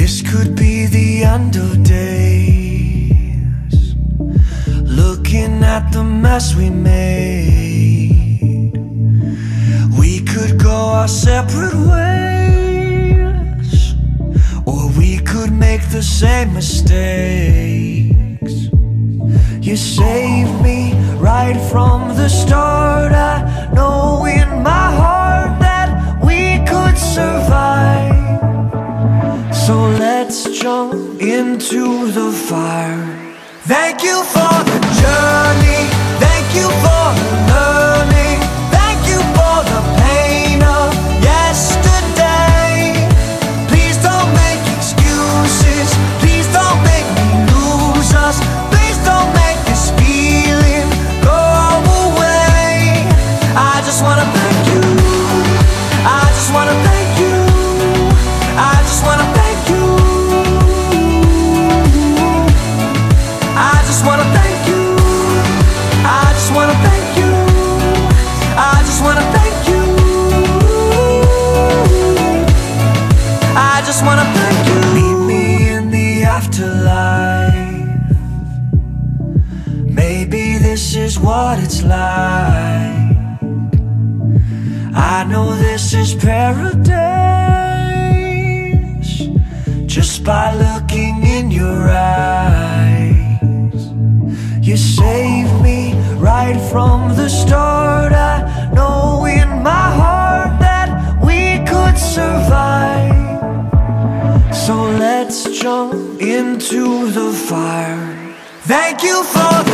This could be the end of days, looking at the mess we made. We could go our separate ways, or we could make the same mistakes. You saved me right from the start. I know in my heart that we could survive. So let's jump into the fire. Thank you for the journey, thank you for the learning, thank you for the pain of yesterday. Please don't make excuses, please don't make me lose us, please don't make this feeling go away. I just wanna thank you, I just wanna thank you, I just wanna thank you, I just wanna thank you, I just wanna thank you, I just wanna thank you, I just wanna thank you. Meet me in the afterlife, maybe this is what it's like. I know this is paradise, just by looking in your eyes. You saved me right from the start. I know in my heart that we could survive. So let's jump into the fire. Thank you for